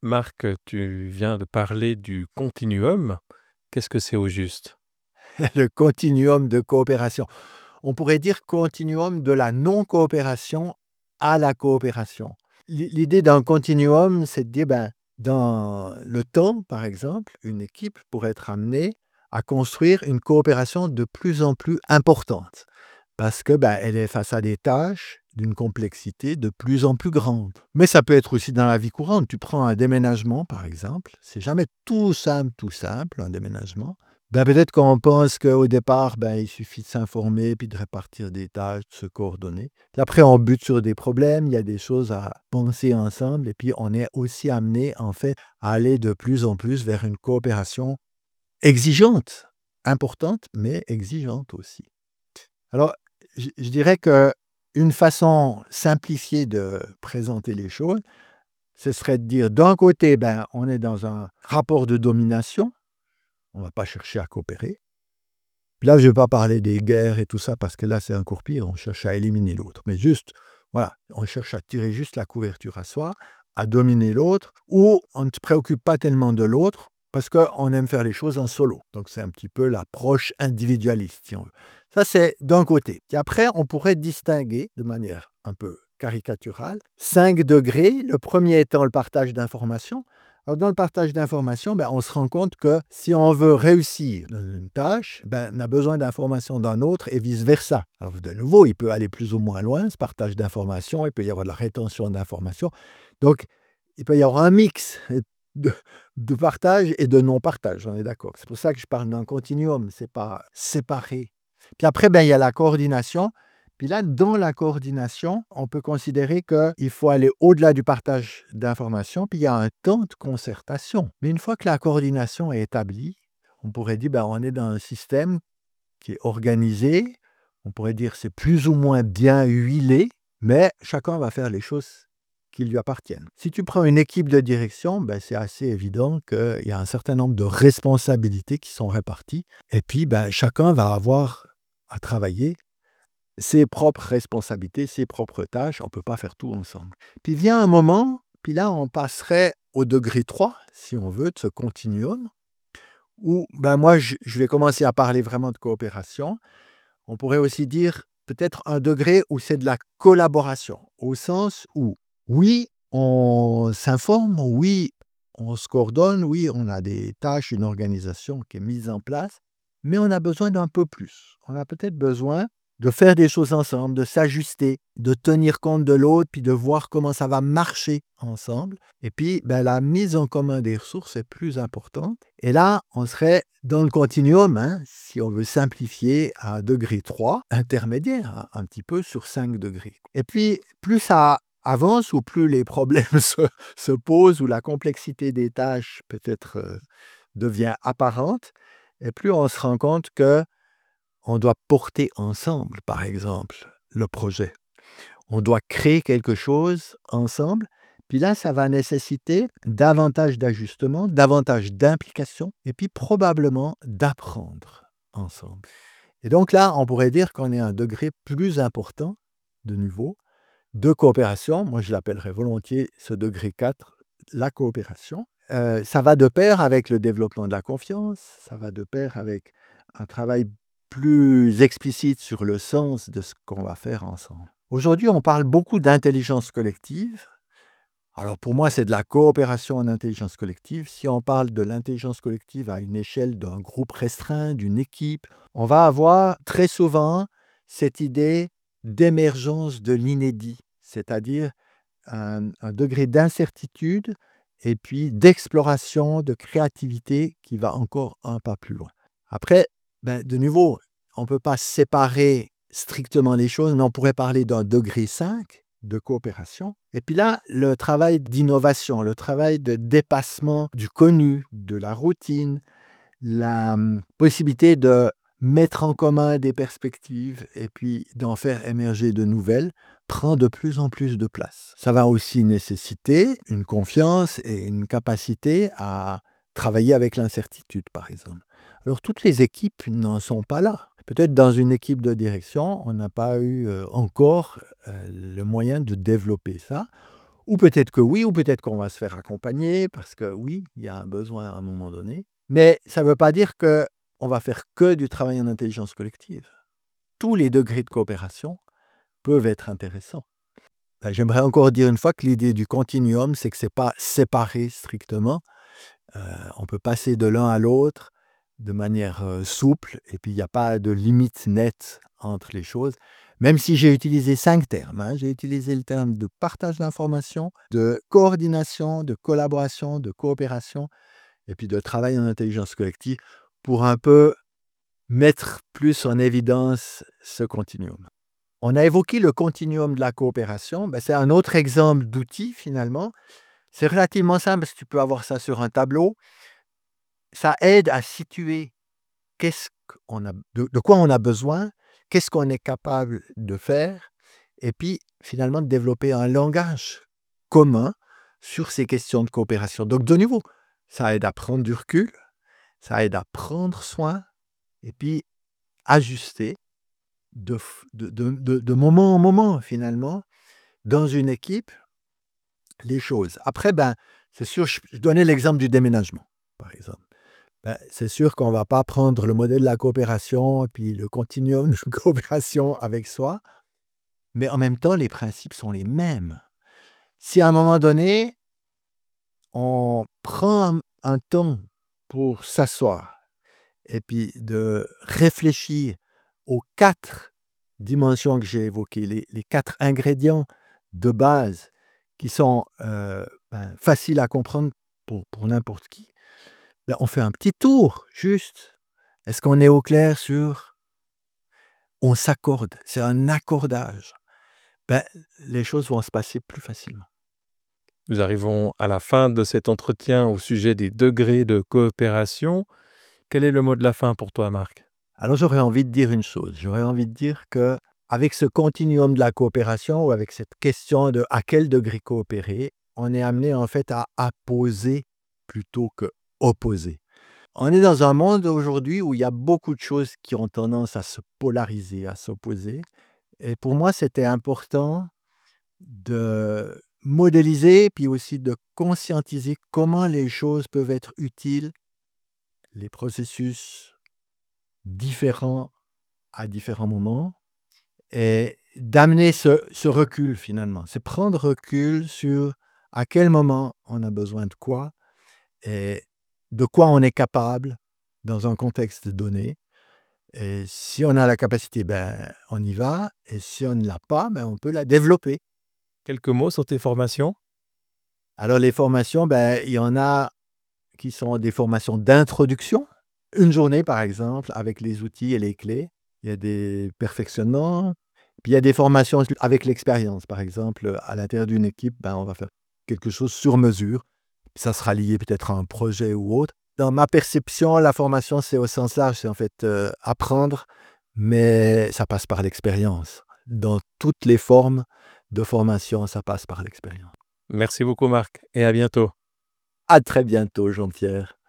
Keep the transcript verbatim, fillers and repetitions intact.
Marc, tu viens de parler du continuum. Qu'est-ce que c'est au juste? Le continuum de coopération. On pourrait dire continuum de la non-coopération à la coopération. L'i l'idée d'un continuum, c'est de dire, ben, dans le temps, par exemple, une équipe pourrait être amenée à construire une coopération de plus en plus importante parce que, ben, elle est face à des tâches d'une complexité de plus en plus grande. Mais ça peut être aussi dans la vie courante. Tu prends un déménagement, par exemple, c'est jamais tout simple, tout simple, un déménagement. Ben, peut-être qu'on pense qu'au départ, ben, il suffit de s'informer, puis de répartir des tâches, de se coordonner. Puis après, on bute sur des problèmes, il y a des choses à penser ensemble, et puis on est aussi amené, en fait, à aller de plus en plus vers une coopération exigeante, importante, mais exigeante aussi. Alors, je je dirais qu'une façon simplifiée de présenter les choses, ce serait de dire, d'un côté, ben, on est dans un rapport de domination, on ne va pas chercher à coopérer. Puis là, je ne vais pas parler des guerres et tout ça, parce que là, c'est encore pire, on cherche à éliminer l'autre. Mais juste, voilà, on cherche à tirer juste la couverture à soi, à dominer l'autre, ou on ne se préoccupe pas tellement de l'autre, parce qu'on aime faire les choses en solo. Donc, c'est un petit peu l'approche individualiste, si on veut. Ça, c'est d'un côté. Et après, on pourrait distinguer, de manière un peu caricaturale, cinq degrés. Le premier étant le partage d'informations. Alors, dans le partage d'informations, ben, on se rend compte que si on veut réussir dans une tâche, ben, on a besoin d'informations d'un autre et vice-versa. Alors, de nouveau, il peut aller plus ou moins loin, ce partage d'informations. Il peut y avoir de la rétention d'informations. Donc, il peut y avoir un mix de, de partage et de non-partage, on est d'accord. C'est pour ça que je parle d'un continuum, ce n'est pas séparé. Puis après, ben, il y a la coordination. Puis là, dans la coordination, on peut considérer qu'il faut aller au-delà du partage d'informations, puis il y a un temps de concertation. Mais une fois que la coordination est établie, on pourrait dire ben, on est dans un système qui est organisé, on pourrait dire c'est plus ou moins bien huilé, mais chacun va faire les choses qui lui appartiennent. Si tu prends une équipe de direction, ben, c'est assez évident qu'il y a un certain nombre de responsabilités qui sont réparties, et puis ben, chacun va avoir à travailler ses propres responsabilités, ses propres tâches, on ne peut pas faire tout ensemble. Puis vient un moment, puis là on passerait au degré trois, si on veut, de ce continuum, où ben moi je, je vais commencer à parler vraiment de coopération. On pourrait aussi dire peut-être un degré où c'est de la collaboration, au sens où, oui, on s'informe, oui, on se coordonne, oui, on a des tâches, une organisation qui est mise en place, mais on a besoin d'un peu plus. On a peut-être besoin de faire des choses ensemble, de s'ajuster, de tenir compte de l'autre, puis de voir comment ça va marcher ensemble. Et puis, ben, la mise en commun des ressources est plus importante. Et là, on serait dans le continuum, hein, si on veut simplifier, à degré trois, intermédiaire, un petit peu sur cinq degrés. Et puis, plus ça avance, ou plus les problèmes se, se posent, ou la complexité des tâches peut-être euh, devient apparente, et plus on se rend compte que on doit porter ensemble, par exemple, le projet. On doit créer quelque chose ensemble. Puis là, ça va nécessiter davantage d'ajustements, davantage d'implication, et puis probablement d'apprendre ensemble. Et donc là, on pourrait dire qu'on est à un degré plus important de niveau de coopération. Moi, je l'appellerais volontiers ce degré quatre, la coopération. Euh, ça va de pair avec le développement de la confiance, ça va de pair avec un travail plus explicite sur le sens de ce qu'on va faire ensemble. Aujourd'hui, on parle beaucoup d'intelligence collective. Alors pour moi, c'est de la coopération en intelligence collective. Si on parle de l'intelligence collective à une échelle d'un groupe restreint, d'une équipe, on va avoir très souvent cette idée d'émergence de l'inédit, c'est-à-dire un, un degré d'incertitude et puis d'exploration, de créativité qui va encore un pas plus loin. Après, ben, de nouveau, on ne peut pas séparer strictement les choses, mais on pourrait parler d'un degré cinq de coopération. Et puis là, le travail d'innovation, le travail de dépassement du connu, de la routine, la hum, possibilité de mettre en commun des perspectives et puis d'en faire émerger de nouvelles, prend de plus en plus de place. Ça va aussi nécessiter une confiance et une capacité à travailler avec l'incertitude, par exemple. Alors, toutes les équipes n'en sont pas là. Peut-être dans une équipe de direction, on n'a pas eu euh, encore euh, le moyen de développer ça. Ou peut-être que oui, ou peut-être qu'on va se faire accompagner parce que oui, il y a un besoin à un moment donné. Mais ça ne veut pas dire qu'on va faire que du travail en intelligence collective. Tous les degrés de coopération peuvent être intéressants. Ben, j'aimerais encore dire une fois que l'idée du continuum, c'est que ce n'est pas séparé strictement. Heu, on peut passer de l'un à l'autre de manière, heu, souple et puis il n'y a pas de limite nette entre les choses. Même si j'ai utilisé cinq termes, hein. J'ai utilisé le terme de partage d'informations, de coordination, de collaboration, de coopération et puis de travail en intelligence collective pour un peu mettre plus en évidence ce continuum. On a évoqué le continuum de la coopération, ben, c'est un autre exemple d'outil finalement. C'est relativement simple parce que tu peux avoir ça sur un tableau. Ça aide à situer qu'est-ce qu'on a de de quoi on a besoin, qu'est-ce qu'on est capable de faire et puis finalement de développer un langage commun sur ces questions de coopération. Donc de nouveau, ça aide à prendre du recul, ça aide à prendre soin et puis ajuster de f de de de de moment en moment finalement dans une équipe les choses. Après, ben, c'est sûr, je je donnais l'exemple du déménagement, par exemple. Ben, c'est sûr qu'on ne va pas prendre le modèle de la coopération et puis le continuum de coopération avec soi, mais en même temps, les principes sont les mêmes. Si à un moment donné, on prend un un temps pour s'asseoir et puis de réfléchir aux quatre dimensions que j'ai évoquées, les les quatre ingrédients de base qui sont, heu, ben, faciles à comprendre pour pour n'importe qui. Ben, on fait un petit tour, juste. Est-ce qu'on est au clair sur on s'accorde, c'est un accordage. Ben, les choses vont se passer plus facilement. Nous arrivons à la fin de cet entretien au sujet des degrés de coopération. Quel est le mot de la fin pour toi, Marc? Alors j'aurais envie de dire une chose, j'aurais envie de dire que avec ce continuum de la coopération ou avec cette question de à quel degré coopérer, on est amené en fait à apposer plutôt que opposer. On est dans un monde aujourd'hui où il y a beaucoup de choses qui ont tendance à se polariser, à s'opposer. Et pour moi, c'était important de modéliser, puis aussi de conscientiser comment les choses peuvent être utiles, les processus différents à différents moments, et d'amener ce, ce recul finalement. C'est prendre recul sur à quel moment on a besoin de quoi et de quoi on est capable dans un contexte donné. Et si on a la capacité, ben, on y va. Et si on ne l'a pas, ben, on peut la développer. Quelques mots sur tes formations? Alors les formations, ben, il y en a qui sont des formations d'introduction. Une journée, par exemple, avec les outils et les clés. Il y a des perfectionnements. Puis il y a des formations avec l'expérience. Par exemple, à l'intérieur d'une équipe, ben, on va faire quelque chose sur mesure. Ça sera lié peut-être à un projet ou autre. Dans ma perception, la formation, c'est au sens large, c'est en fait euh, apprendre, mais ça passe par l'expérience. Dans toutes les formes de formation, ça passe par l'expérience. Merci beaucoup, Marc, et à bientôt. À très bientôt, Jean-Pierre.